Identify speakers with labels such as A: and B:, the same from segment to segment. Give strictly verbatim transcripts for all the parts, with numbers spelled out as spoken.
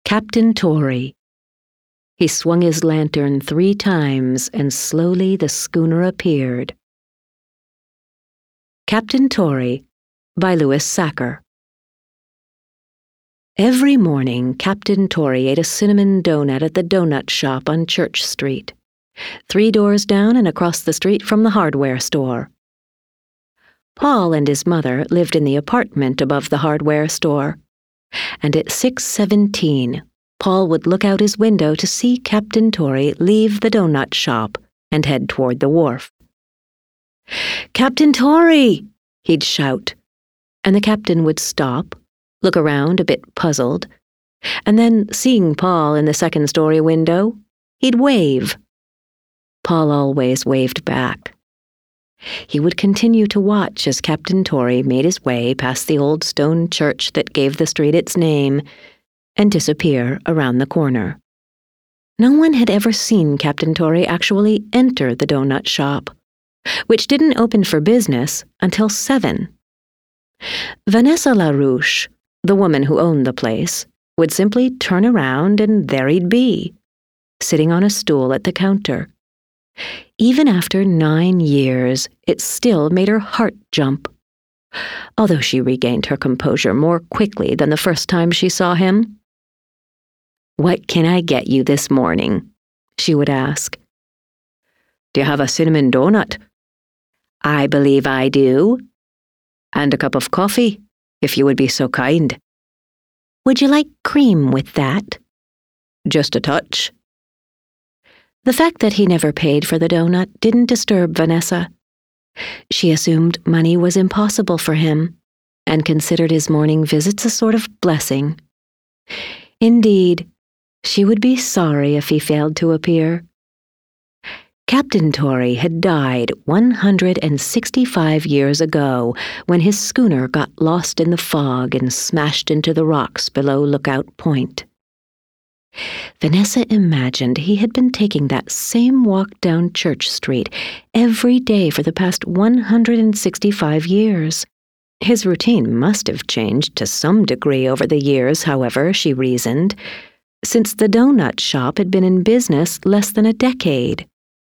A: Captain Torrey. He swung his lantern three times, and slowly the schooner appeared. Captain Torrey by Louis Sachar. Every morning, Captain Torrey ate a cinnamon donut at the donut shop on Church Street, three doors down and across the street from the hardware store. Paul and his mother lived in the apartment above the hardware store, and at six seventeen, Paul would look out his window to see Captain Torrey leave the donut shop and head toward the wharf. "Captain Torrey!" he'd shout, and the captain would stop, look around a bit puzzled, and then, seeing Paul in the second-story window, he'd wave. Paul always waved back. He would continue to watch as Captain Torrey made his way past the old stone church that gave the street its name and disappear around the corner. No one had ever seen Captain Torrey actually enter the donut shop, which didn't open for business until seven. Vanessa LaRouche, the woman who owned the place, would simply turn around and there he'd be, sitting on a stool at the counter. Even after nine years, it still made her heart jump, although she regained her composure more quickly than the first time she saw him. "What can I get you this morning?" she would ask. "Do you have a cinnamon donut?" "I believe I do." "And a cup of coffee, if you would be so kind." "Would you like cream with that?" "Just a touch." The fact that he never paid for the donut didn't disturb Vanessa. She assumed money was impossible for him and considered his morning visits a sort of blessing. Indeed, she would be sorry if he failed to appear. Captain Torrey had died one hundred sixty-five years ago when his schooner got lost in the fog and smashed into the rocks below Lookout Point. Vanessa imagined he had been taking that same walk down Church Street every day for the past one hundred sixty-five years. His routine must have changed to some degree over the years, however, she reasoned, since the donut shop had been in business less than a decade.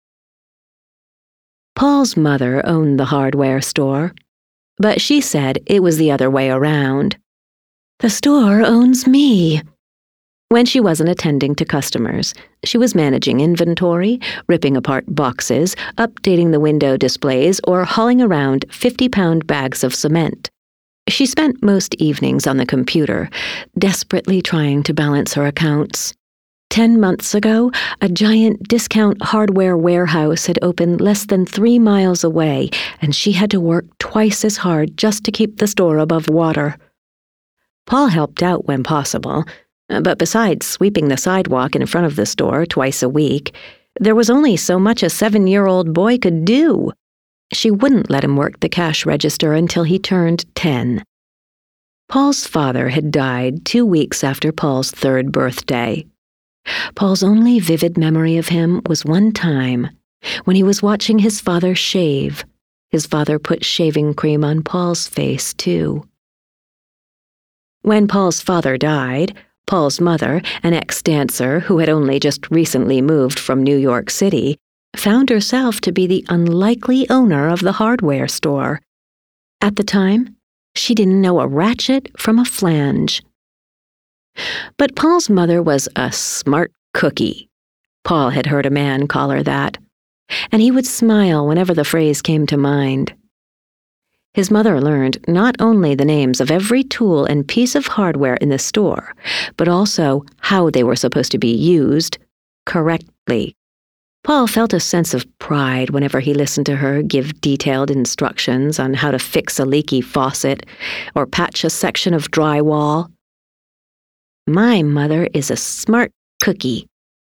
A: Paul's mother owned the hardware store, but she said it was the other way around. "The store owns me." When she wasn't attending to customers, she was managing inventory, ripping apart boxes, updating the window displays, or hauling around fifty-pound bags of cement. She spent most evenings on the computer, desperately trying to balance her accounts. Ten months ago, a giant discount hardware warehouse had opened less than three miles away, and she had to work twice as hard just to keep the store above water. Paul helped out when possible, but besides sweeping the sidewalk in front of the store twice a week, there was only so much a seven-year-old boy could do. She wouldn't let him work the cash register until he turned ten. Paul's father had died two weeks after Paul's third birthday. Paul's only vivid memory of him was one time, when he was watching his father shave. His father put shaving cream on Paul's face, too. When Paul's father died, Paul's mother, an ex-dancer who had only just recently moved from New York City, found herself to be the unlikely owner of the hardware store. At the time, she didn't know a ratchet from a flange. But Paul's mother was a smart cookie. Paul had heard a man call her that, and he would smile whenever the phrase came to mind. His mother learned not only the names of every tool and piece of hardware in the store, but also how they were supposed to be used correctly. Paul felt a sense of pride whenever he listened to her give detailed instructions on how to fix a leaky faucet or patch a section of drywall. "My mother is a smart cookie."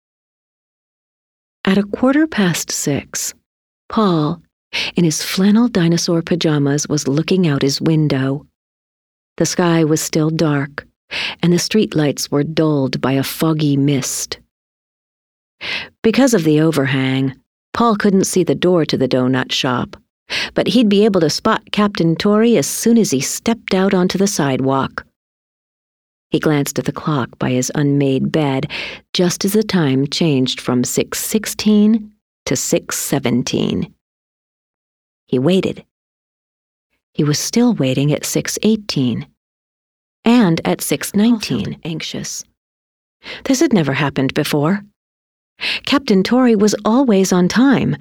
A: At a quarter past six, Paul, in his flannel dinosaur pajamas, was looking out his window. The sky was still dark, and the streetlights were dulled by a foggy mist. Because of the overhang, Paul couldn't see the door to the donut shop, but he'd be able to spot Captain Torrey as soon as he stepped out onto the sidewalk. He glanced at the clock by his unmade bed just as the time changed from six sixteen to six seventeen. He waited. He was still waiting at six eighteen and at six nineteen, anxious. This had never happened before. Captain Torrey was always on time.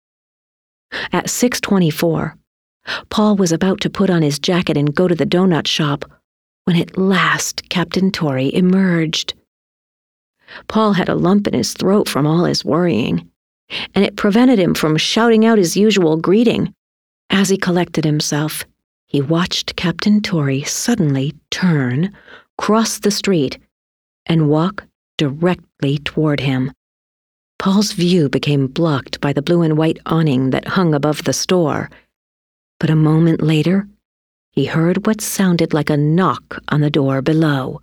A: At six twenty-four, Paul was about to put on his jacket and go to the donut shop when at last Captain Torrey emerged. Paul had a lump in his throat from all his worrying, and it prevented him from shouting out his usual greeting. As he collected himself, he watched Captain Torrey suddenly turn, cross the street, and walk directly toward him. Paul's view became blocked by the blue and white awning that hung above the store, but a moment later, he heard what sounded like a knock on the door below.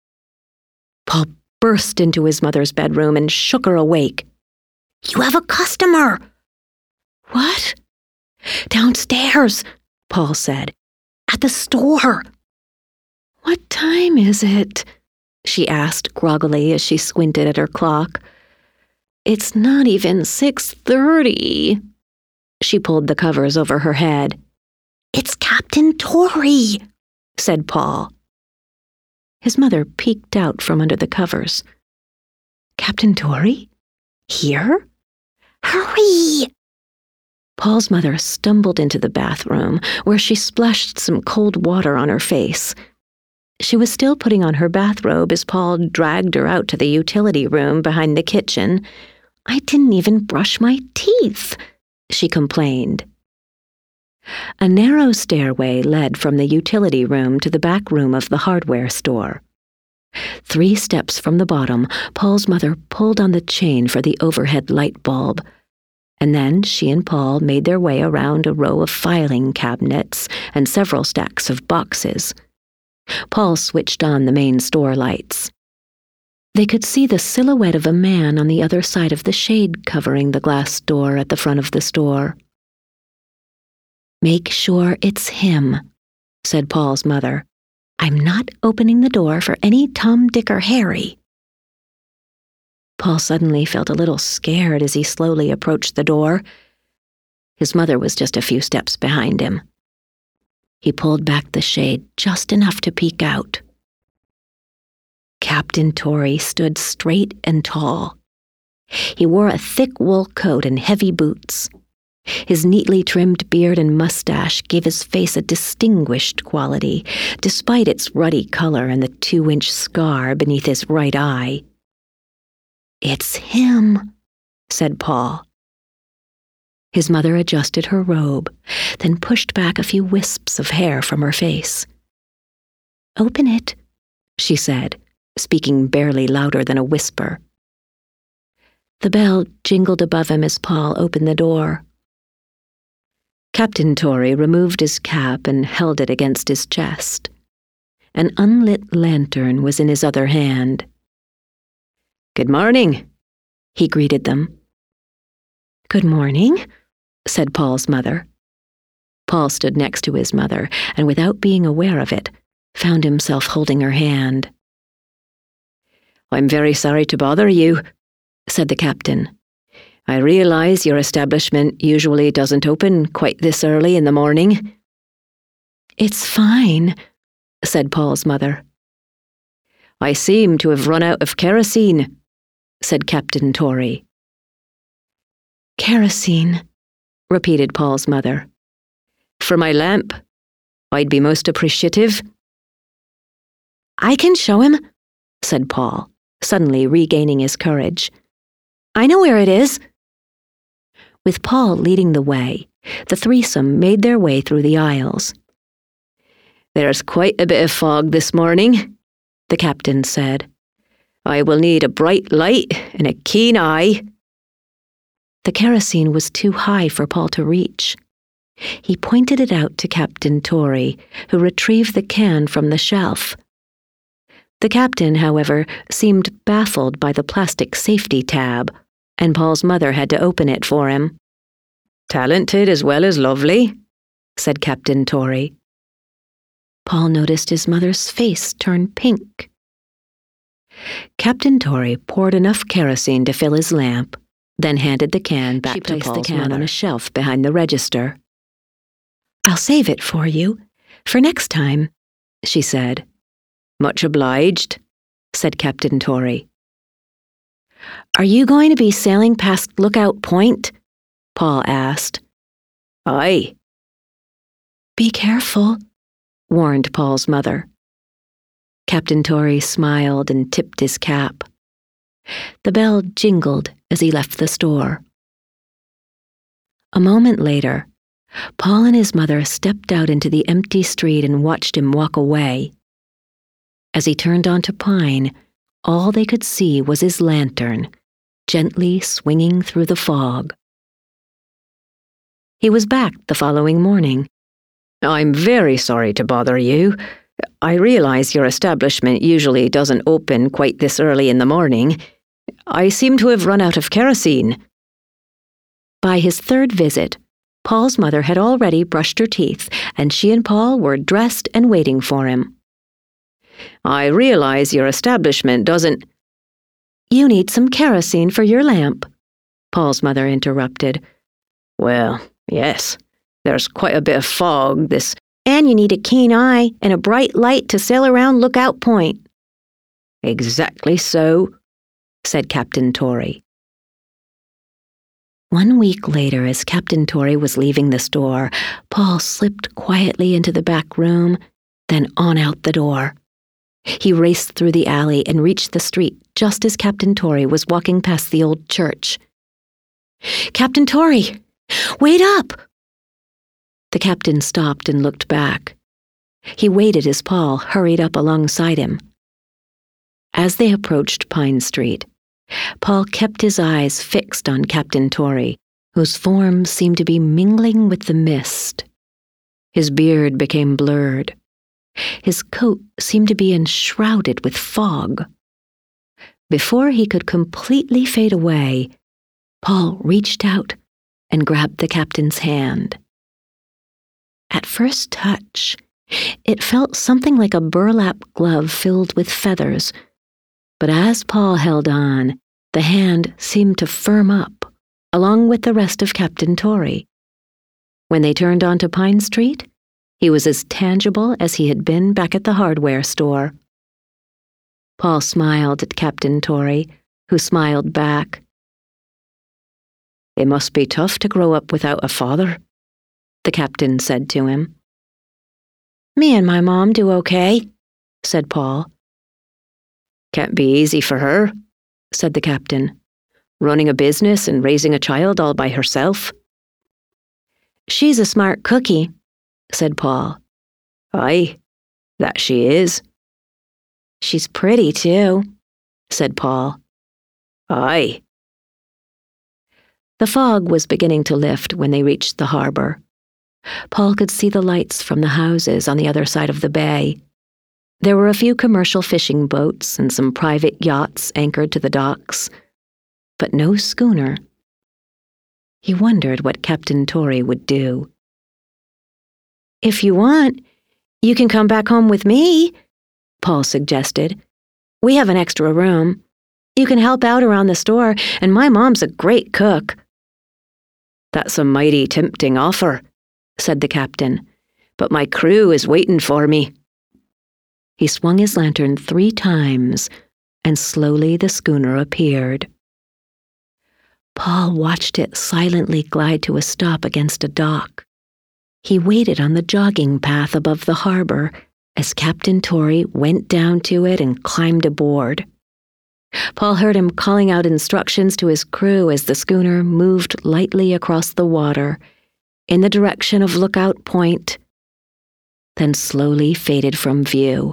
A: Paul burst into his mother's bedroom and shook her awake. "You have a customer!" "What?" "Downstairs," Paul said. "At the store." "What time is it?" she asked groggily as she squinted at her clock. "It's not even six thirty." She pulled the covers over her head. "It's Captain Torrey," said Paul. His mother peeked out from under the covers. "Captain Torrey? Here? Hurry!" Paul's mother stumbled into the bathroom, where she splashed some cold water on her face. She was still putting on her bathrobe as Paul dragged her out to the utility room behind the kitchen. "I didn't even brush my teeth," she complained. A narrow stairway led from the utility room to the back room of the hardware store. Three steps from the bottom, Paul's mother pulled on the chain for the overhead light bulb, and then she and Paul made their way around a row of filing cabinets and several stacks of boxes. Paul switched on the main store lights. They could see the silhouette of a man on the other side of the shade covering the glass door at the front of the store. "Make sure it's him," said Paul's mother. "I'm not opening the door for any Tom, Dick, or Harry." Paul suddenly felt a little scared as he slowly approached the door. His mother was just a few steps behind him. He pulled back the shade just enough to peek out. Captain Torrey stood straight and tall. He wore a thick wool coat and heavy boots. His neatly trimmed beard and mustache gave his face a distinguished quality, despite its ruddy color and the two-inch scar beneath his right eye. "It's him," said Paul. His mother adjusted her robe, then pushed back a few wisps of hair from her face. "Open it," she said, speaking barely louder than a whisper. The bell jingled above him as Paul opened the door. Captain Torrey removed his cap and held it against his chest. An unlit lantern was in his other hand. "Good morning," he greeted them. "Good morning," said Paul's mother. Paul stood next to his mother, and without being aware of it, found himself holding her hand. "I'm very sorry to bother you," said the captain. "I realize your establishment usually doesn't open quite this early in the morning." "It's fine," said Paul's mother. "I seem to have run out of kerosene," said Captain Torrey. "Kerosene," repeated Paul's mother. "For my lamp, I'd be most appreciative." "I can show him," said Paul, suddenly regaining his courage. "I know where it is." With Paul leading the way, the threesome made their way through the aisles. "There's quite a bit of fog this morning," the captain said. "I will need a bright light and a keen eye." The kerosene was too high for Paul to reach. He pointed it out to Captain Torrey, who retrieved the can from the shelf. The captain, however, seemed baffled by the plastic safety tab, and Paul's mother had to open it for him. "Talented as well as lovely," said Captain Torrey. Paul noticed his mother's face turn pink. Captain Torrey poured enough kerosene to fill his lamp, then handed the can back
B: She
A: to
B: placed the
A: Paul's
B: can
A: mother
B: on
A: on
B: a
A: a shelf behind the register. "I'll save it for you, for next time," she said. "Much obliged," said Captain Torrey. "Are you going to be sailing past Lookout Point?" Paul asked. "Aye." "Be careful," warned Paul's mother. Captain Torrey smiled and tipped his cap. The bell jingled as he left the store. A moment later, Paul and his mother stepped out into the empty street and watched him walk away. As he turned onto Pine, all they could see was his lantern, gently swinging through the fog. He was back the following morning. "I'm very sorry to bother you. I realize your establishment usually doesn't open quite this early in the morning. I seem to have run out of kerosene." By his third visit, Paul's mother had already brushed her teeth, and she and Paul were dressed and waiting for him. "I realize your establishment doesn't—" "You need some kerosene for your lamp," Paul's mother interrupted. "Well, yes, there's quite a bit of fog this—" "And you need a keen eye and a bright light to sail around Lookout Point." "Exactly so," said Captain Torrey. One week later, as Captain Torrey was leaving the store, Paul slipped quietly into the back room, then on out the door. He raced through the alley and reached the street just as Captain Torrey was walking past the old church. "Captain Torrey, wait up!" The captain stopped and looked back. He waited as Paul hurried up alongside him. As they approached Pine Street, Paul kept his eyes fixed on Captain Torrey, whose form seemed to be mingling with the mist. His beard became blurred. His coat seemed to be enshrouded with fog. Before he could completely fade away, Paul reached out and grabbed the captain's hand. At first touch, it felt something like a burlap glove filled with feathers, but as Paul held on, the hand seemed to firm up, along with the rest of Captain Torrey. When they turned onto Pine Street, he was as tangible as he had been back at the hardware store. Paul smiled at Captain Torrey, who smiled back. "It must be tough to grow up without a father," the captain said to him. "Me and my mom do okay," said Paul. "Can't be easy for her," said the captain, "running a business and raising a child all by herself." "She's a smart cookie," said Paul. "Aye, that she is." "She's pretty, too," said Paul. "Aye." The fog was beginning to lift when they reached the harbor. Paul could see the lights from the houses on the other side of the bay. There were a few commercial fishing boats and some private yachts anchored to the docks, but no schooner. He wondered what Captain Torrey would do. "If you want, you can come back home with me," Paul suggested. "We have an extra room. You can help out around the store, and my mom's a great cook." "That's a mighty tempting offer," said the captain, "but my crew is waiting for me." He swung his lantern three times, and slowly the schooner appeared. Paul watched it silently glide to a stop against a dock. He waited on the jogging path above the harbor as Captain Torrey went down to it and climbed aboard. Paul heard him calling out instructions to his crew as the schooner moved lightly across the water in the direction of Lookout Point, then slowly faded from view.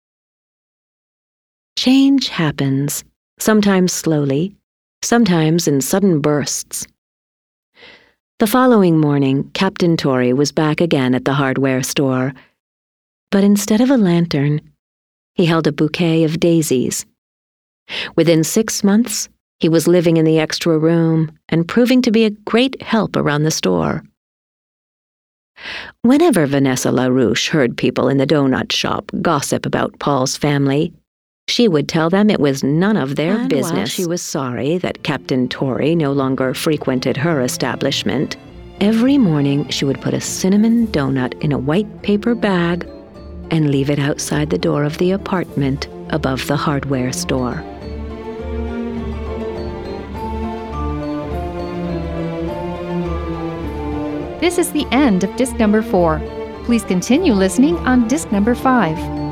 A: Change happens, sometimes slowly, sometimes in sudden bursts. The following morning, Captain Torrey was back again at the hardware store, but instead of a lantern, he held a bouquet of daisies. Within six months, he was living in the extra room and proving to be a great help around the store. Whenever Vanessa LaRouche heard people in the donut shop gossip about Paul's family, she would tell them it was none of their
B: and
A: business.
B: while
A: She was sorry that Captain Torrey no longer frequented her establishment. Every morning she would put a cinnamon donut in a white paper bag and leave it outside the door of the apartment above the hardware store.
C: This is the end of disc number four. Please continue listening on disc number five.